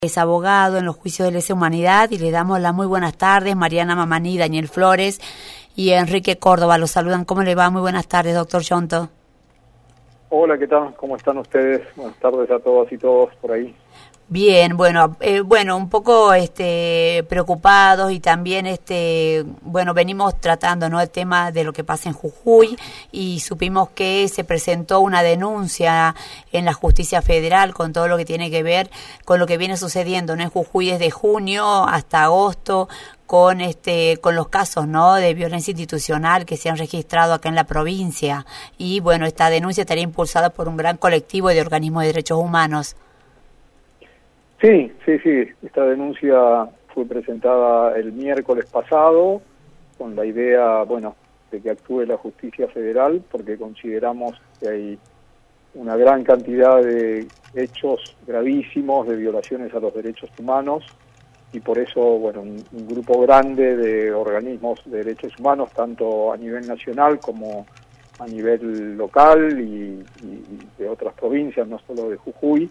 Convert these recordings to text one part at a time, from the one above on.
Es abogado en los juicios de lesa humanidad y le damos las muy buenas tardes. Mariana Mamaní, Daniel Flores y Enrique Córdoba los saludan. ¿Cómo le va? Muy buenas tardes, doctor Yonto. Hola, ¿qué tal? ¿Cómo están ustedes? Buenas tardes a todas y todos por ahí. Bien, bueno, un poco preocupados y también venimos tratando, ¿no?, el tema de lo que pasa en Jujuy, y supimos que se presentó una denuncia en la Justicia Federal con todo lo que tiene que ver con lo que viene sucediendo, ¿no?, en Jujuy desde junio hasta agosto con los casos, ¿no?, de violencia institucional que se han registrado acá en la provincia. Y bueno, esta denuncia estaría impulsada por un gran colectivo de organismos de derechos humanos. Sí, esta denuncia fue presentada el miércoles pasado con la idea, de que actúe la Justicia Federal, porque consideramos que hay una gran cantidad de hechos gravísimos de violaciones a los derechos humanos, y por eso, un grupo grande de organismos de derechos humanos, tanto a nivel nacional como a nivel local y de otras provincias, no solo de Jujuy,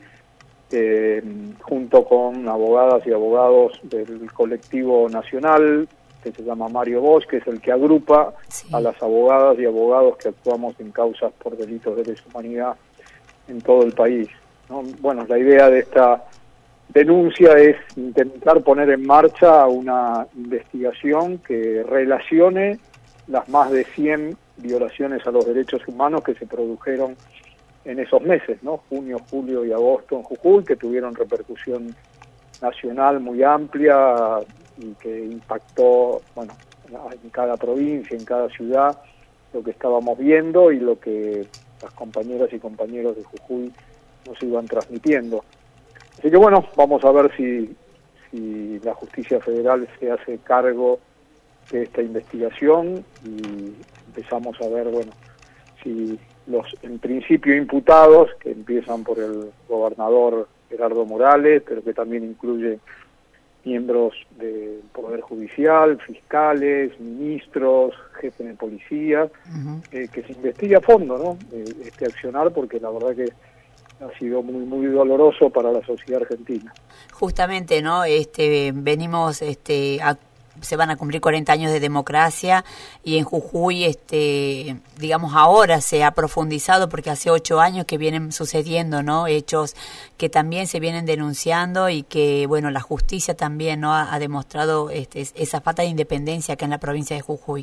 junto con abogadas y abogados del colectivo nacional, que se llama Mario Bosch, que es el que agrupa a las abogadas y abogados que actuamos en causas por delitos de lesa humanidad en todo el país, ¿no? Bueno, la idea de esta denuncia es intentar poner en marcha una investigación que relacione las más de 100 violaciones a los derechos humanos que se produjeron en esos meses, ¿no? Junio, julio y agosto en Jujuy, que tuvieron repercusión nacional muy amplia y que impactó, en cada provincia, en cada ciudad, lo que estábamos viendo y lo que las compañeras y compañeros de Jujuy nos iban transmitiendo. Así que vamos a ver si la Justicia Federal se hace cargo de esta investigación y empezamos a ver, si los en principio imputados, que empiezan por el gobernador Gerardo Morales, pero que también incluye miembros del Poder Judicial, fiscales, ministros, jefes de policía, que se investigue a fondo, ¿no?, este accionar, porque la verdad que ha sido muy, muy doloroso para la sociedad argentina. Justamente, ¿no?, venimos, se van a cumplir 40 años de democracia, y en Jujuy, ahora se ha profundizado porque hace 8 años que vienen sucediendo, ¿no?, hechos que también se vienen denunciando y que, la justicia también, ¿no?, ha demostrado esa falta de independencia acá en la provincia de Jujuy.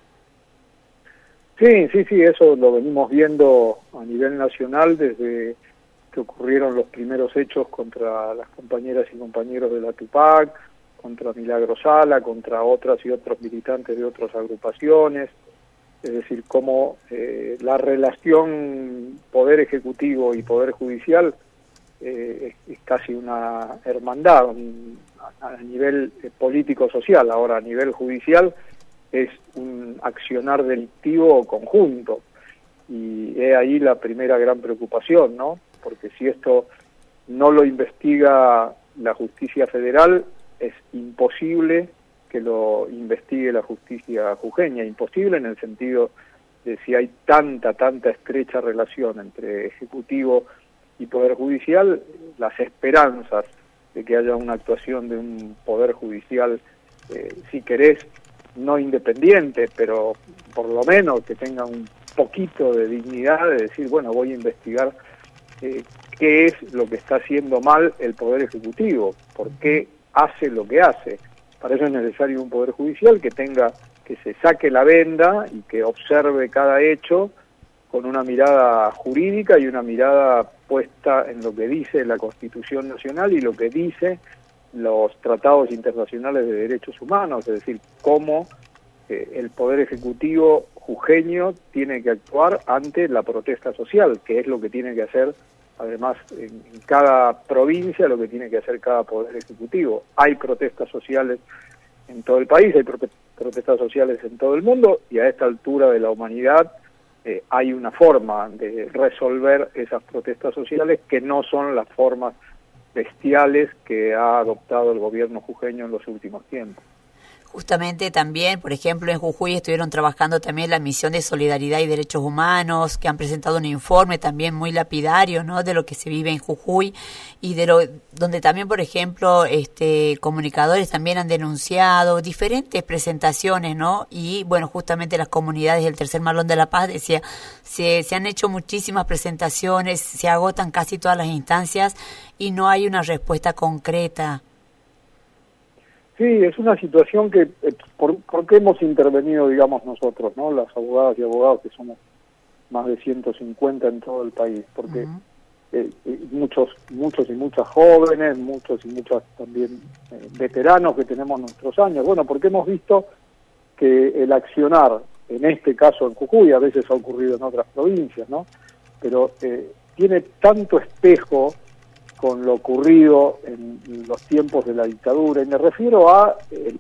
Sí, eso lo venimos viendo a nivel nacional desde que ocurrieron los primeros hechos contra las compañeras y compañeros de la Tupac, contra Milagro Sala, contra otras y otros militantes de otras agrupaciones. Es decir, cómo la relación Poder Ejecutivo y Poder Judicial es casi una hermandad a nivel político-social. Ahora, a nivel judicial, es un accionar delictivo conjunto. Y es ahí la primera gran preocupación, ¿no? Porque si esto no lo investiga la Justicia Federal, es imposible que lo investigue la justicia jujeña. Imposible en el sentido de si hay tanta estrecha relación entre Ejecutivo y Poder Judicial, las esperanzas de que haya una actuación de un Poder Judicial, si querés, no independiente, pero por lo menos que tenga un poquito de dignidad de decir, voy a investigar qué es lo que está haciendo mal el Poder Ejecutivo, por qué hace lo que hace. Para eso es necesario un Poder Judicial que se saque la venda y que observe cada hecho con una mirada jurídica y una mirada puesta en lo que dice la Constitución Nacional y lo que dice los tratados internacionales de derechos humanos, es decir, cómo el Poder Ejecutivo jujeño tiene que actuar ante la protesta social, que es lo que tiene que hacer, además, en cada provincia, lo que tiene que hacer cada Poder Ejecutivo. Hay protestas sociales en todo el país, hay protestas sociales en todo el mundo, y a esta altura de la humanidad hay una forma de resolver esas protestas sociales que no son las formas bestiales que ha adoptado el gobierno jujeño en los últimos tiempos. Justamente también, por ejemplo, en Jujuy estuvieron trabajando también la misión de Solidaridad y Derechos Humanos, que han presentado un informe también muy lapidario, ¿no?, de lo que se vive en Jujuy y donde también, por ejemplo, comunicadores también han denunciado diferentes presentaciones, ¿no? Y bueno, justamente las comunidades del Tercer Malón de la Paz decía, se han hecho muchísimas presentaciones, se agotan casi todas las instancias y no hay una respuesta concreta. Sí, es una situación que, ¿por qué hemos intervenido, digamos, nosotros, ¿no?, las abogadas y abogados, que somos más de 150 en todo el país? Porque muchos y muchas jóvenes, muchos y muchas también veteranos que tenemos nuestros años. Bueno, porque hemos visto que el accionar, en este caso en Jujuy, a veces ha ocurrido en otras provincias, ¿no?, pero tiene tanto espejo con lo ocurrido en los tiempos de la dictadura, y me refiero a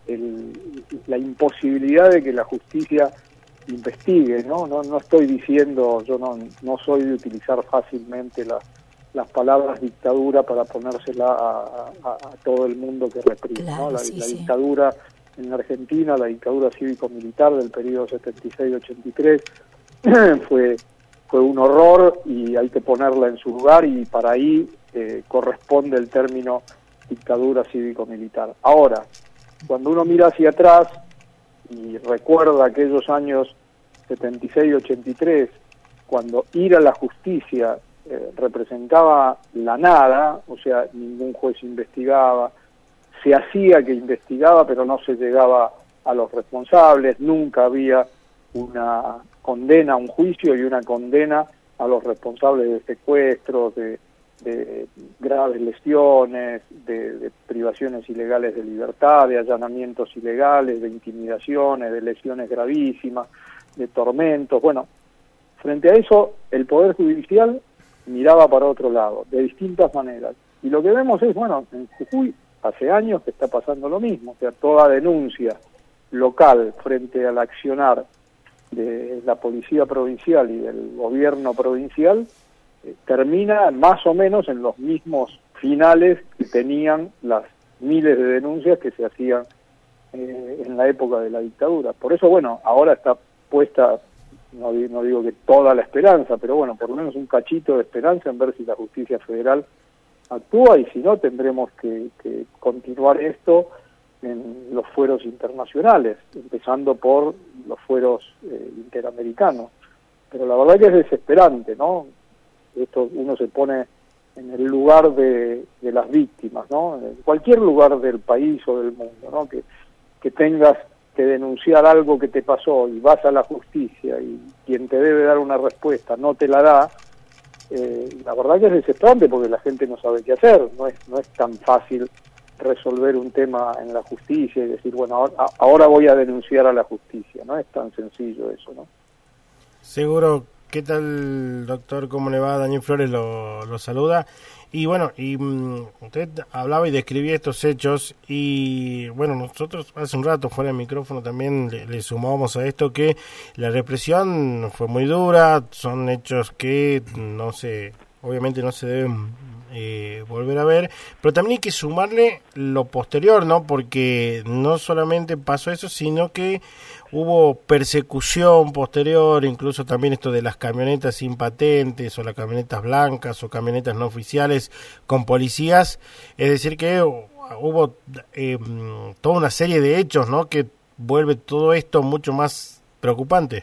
la imposibilidad de que la justicia investigue, ¿no? No estoy diciendo, yo no soy de utilizar fácilmente las palabras dictadura para ponérsela a todo el mundo que reprime, claro, ¿no? La sí. dictadura en Argentina, la dictadura cívico-militar del periodo 76-83 fue un horror, y hay que ponerla en su lugar, y para ahí corresponde el término dictadura cívico-militar. Ahora, cuando uno mira hacia atrás y recuerda aquellos años 76-83, cuando ir a la justicia representaba la nada, o sea, ningún juez investigaba, se hacía que investigaba, pero no se llegaba a los responsables, nunca había una condena, un juicio y una condena a los responsables de secuestros, de graves lesiones, de privaciones ilegales de libertad, de allanamientos ilegales, de intimidaciones, de lesiones gravísimas, de tormentos. Bueno, frente a eso, el Poder Judicial miraba para otro lado, de distintas maneras. Y lo que vemos es, bueno, en Jujuy hace años que está pasando lo mismo, o sea, toda denuncia local frente al accionar de la policía provincial y del gobierno provincial termina más o menos en los mismos finales que tenían las miles de denuncias que se hacían en la época de la dictadura. Por eso, bueno, ahora está puesta, no digo que toda la esperanza, pero bueno, por lo menos un cachito de esperanza en ver si la justicia federal actúa, y si no, tendremos que continuar esto en los fueros internacionales, empezando por los fueros interamericanos. Pero la verdad que es desesperante, ¿no? Esto, uno se pone en el lugar de las víctimas, ¿no? En cualquier lugar del país o del mundo, ¿no? Que tengas que denunciar algo que te pasó y vas a la justicia y quien te debe dar una respuesta no te la da. La verdad que es desesperante, porque la gente no sabe qué hacer. No es tan fácil resolver un tema en la justicia y decir, bueno, ahora voy a denunciar a la justicia. No es tan sencillo eso, ¿no? Seguro. ¿Qué tal, doctor? ¿Cómo le va? Daniel Flores lo saluda. Y bueno, usted hablaba y describía estos hechos, y bueno, nosotros hace un rato fuera del micrófono también le sumábamos a esto que la represión fue muy dura, son hechos que obviamente no se deben volver a ver, pero también hay que sumarle lo posterior, ¿no? Porque no solamente pasó eso, sino que hubo persecución posterior, incluso también esto de las camionetas sin patentes, o las camionetas blancas, o camionetas no oficiales con policías. Es decir que hubo toda una serie de hechos, ¿no?, que vuelve todo esto mucho más preocupante.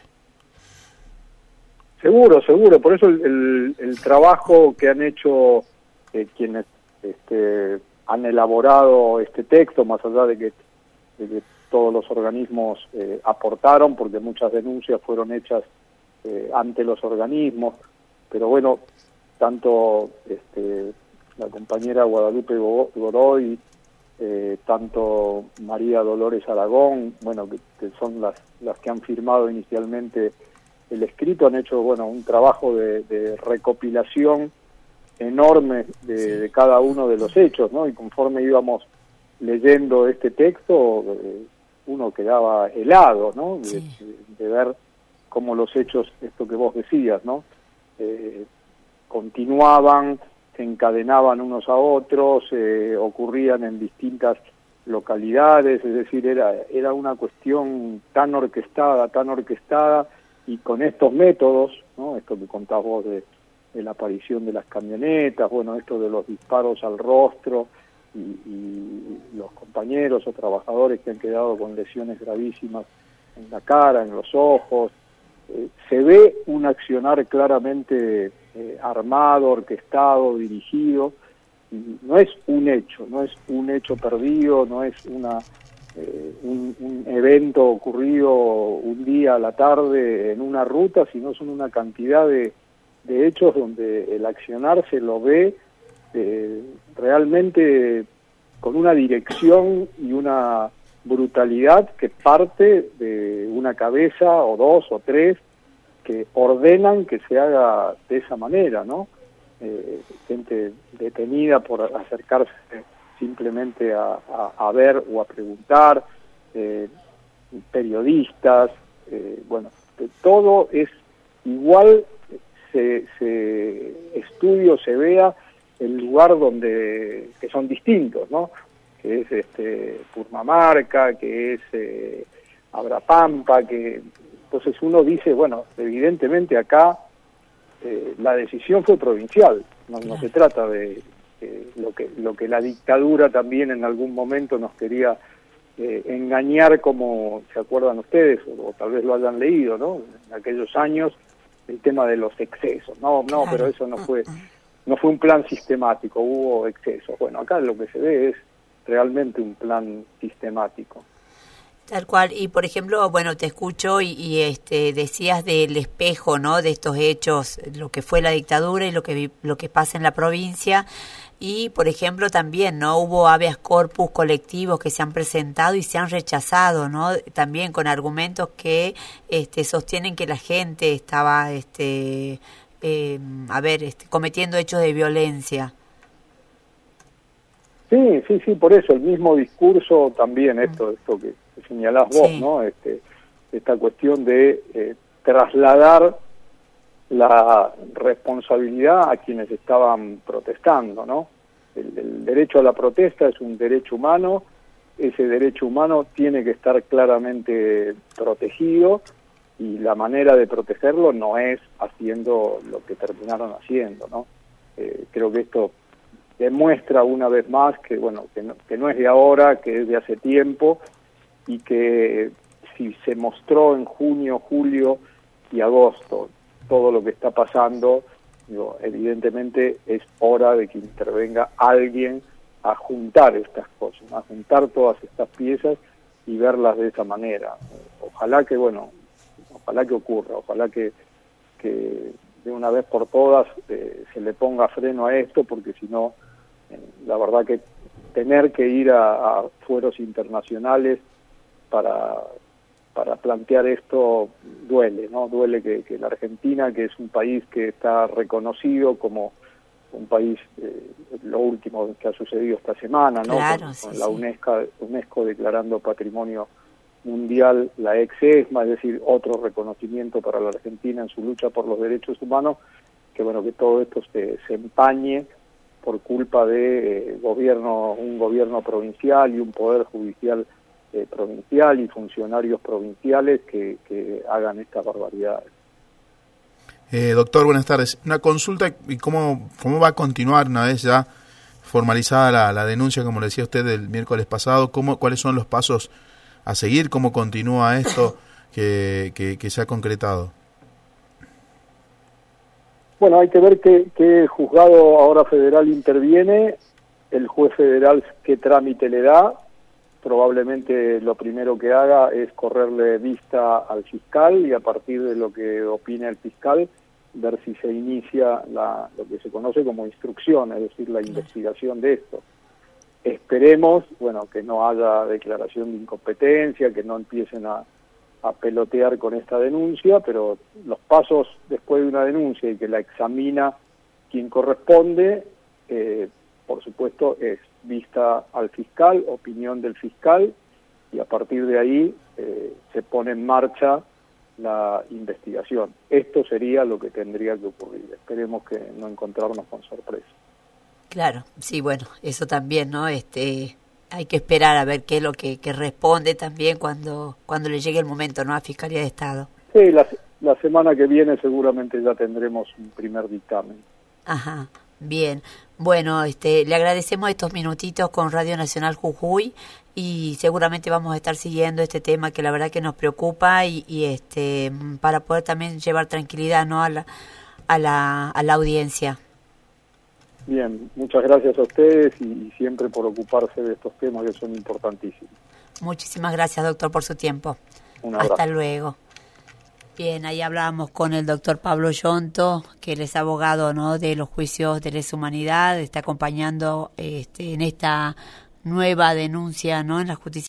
Seguro, por eso el trabajo que han hecho quienes han elaborado este texto, más allá de que todos los organismos aportaron, porque muchas denuncias fueron hechas ante los organismos, pero bueno, tanto la compañera Guadalupe Godoy, tanto María Dolores Aragón, bueno, que son las que han firmado inicialmente el escrito, han hecho, bueno, un trabajo de recopilación enorme de cada uno de los hechos, ¿no? Y conforme íbamos leyendo este texto, uno quedaba helado, ¿no? De ver cómo los hechos, esto que vos decías, ¿no? Continuaban, se encadenaban unos a otros, ocurrían en distintas localidades, es decir, era una cuestión tan orquestada, y con estos métodos, ¿no? Esto que contás vos de la aparición de las camionetas, bueno, esto de los disparos al rostro y los compañeros o trabajadores que han quedado con lesiones gravísimas en la cara, en los ojos, se ve un accionar claramente armado, orquestado, dirigido, y no es un hecho perdido, no es un evento ocurrido un día a la tarde en una ruta, sino son una cantidad de hechos donde el accionar se lo ve realmente con una dirección y una brutalidad que parte de una cabeza o dos o tres que ordenan que se haga de esa manera, ¿no? Gente detenida por acercarse simplemente a ver o a preguntar, periodistas, bueno, todo es igual, se estudia, se vea el lugar donde, que son distintos, ¿no? Que es Purmamarca, que es Abrapampa, que entonces uno dice, bueno, evidentemente acá la decisión fue provincial, no se trata de lo que la dictadura también en algún momento nos quería engañar, como se acuerdan ustedes, o tal vez lo hayan leído, ¿no? En aquellos años, el tema de los excesos, no, pero eso no fue un plan sistemático, hubo excesos. Bueno, acá lo que se ve es realmente un plan sistemático. Tal cual, y por ejemplo, bueno, te escucho y decías del espejo, ¿no? De estos hechos, lo que fue la dictadura y lo que pasa en la provincia, y por ejemplo también, ¿no? Hubo habeas corpus colectivos que se han presentado y se han rechazado, ¿no? También con argumentos que sostienen que la gente estaba, cometiendo hechos de violencia. Sí, por eso el mismo discurso también, esto que señalás vos, sí. ¿No? Esta cuestión de trasladar la responsabilidad a quienes estaban protestando, ¿no? El derecho a la protesta es un derecho humano, ese derecho humano tiene que estar claramente protegido, y la manera de protegerlo no es haciendo lo que terminaron haciendo, ¿no? Creo que esto demuestra una vez más que, bueno, que no es de ahora, que es de hace tiempo, y que si se mostró en junio, julio y agosto todo lo que está pasando, evidentemente es hora de que intervenga alguien a juntar estas cosas, a juntar todas estas piezas y verlas de esa manera. Ojalá que ocurra, ojalá que de una vez por todas se le ponga freno a esto, porque si no, la verdad que tener que ir a fueros internacionales para plantear esto duele, ¿no? Duele que la Argentina, que es un país que está reconocido como un país, lo último que ha sucedido esta semana, ¿no? Claro, con la UNESCO declarando Patrimonio Mundial la ex-ESMA, es decir, otro reconocimiento para la Argentina en su lucha por los derechos humanos, que bueno, que todo esto se empañe por culpa de un gobierno provincial y un poder judicial provincial y funcionarios provinciales que hagan estas barbaridades. Doctor, buenas tardes. Una consulta, ¿y cómo va a continuar una vez ya formalizada la denuncia, como le decía usted, del miércoles pasado? ¿Cuáles son los pasos a seguir? ¿Cómo continúa esto que se ha concretado? Bueno, hay que ver qué juzgado ahora federal interviene, el juez federal qué trámite le da. Probablemente lo primero que haga es correrle vista al fiscal y a partir de lo que opine el fiscal, ver si se inicia lo que se conoce como instrucción, es decir, la investigación de esto. Esperemos, bueno, que no haya declaración de incompetencia, que no empiecen a pelotear con esta denuncia, pero los pasos después de una denuncia y que la examina quien corresponde, por supuesto, es vista al fiscal, opinión del fiscal, y a partir de ahí se pone en marcha la investigación. Esto sería lo que tendría que ocurrir. Esperemos que no encontrarnos con sorpresa. Claro, sí, bueno, eso también, ¿no? hay que esperar a ver qué es lo que responde también cuando le llegue el momento, ¿no?, a Fiscalía de Estado. Sí, la semana que viene seguramente ya tendremos un primer dictamen. Ajá, bien. Bueno, le agradecemos estos minutitos con Radio Nacional Jujuy y seguramente vamos a estar siguiendo este tema que la verdad que nos preocupa y para poder también llevar tranquilidad, ¿no?, a la audiencia. Bien, muchas gracias a ustedes y siempre por ocuparse de estos temas que son importantísimos. Muchísimas gracias, doctor, por su tiempo. Un abrazo. Hasta luego. Bien, ahí hablábamos con el doctor Pablo Yonto, que él es abogado, ¿no?, de los juicios de lesa humanidad, está acompañando en esta nueva denuncia, ¿no?, en la justicia